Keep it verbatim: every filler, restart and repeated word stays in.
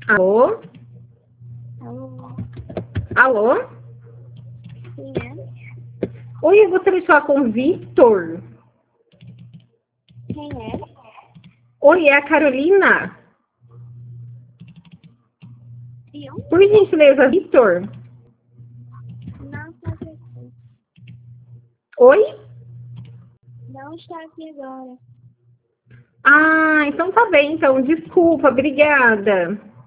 Alô? Alô? Alô? Quem é? Oi, eu gostaria de falar com o Vitor. Quem é? Oi, é a Carolina? Eu? Por gentileza, Vitor? Não está aqui. Oi? Não está aqui agora. Ah, então tá bem, então. Desculpa, obrigada.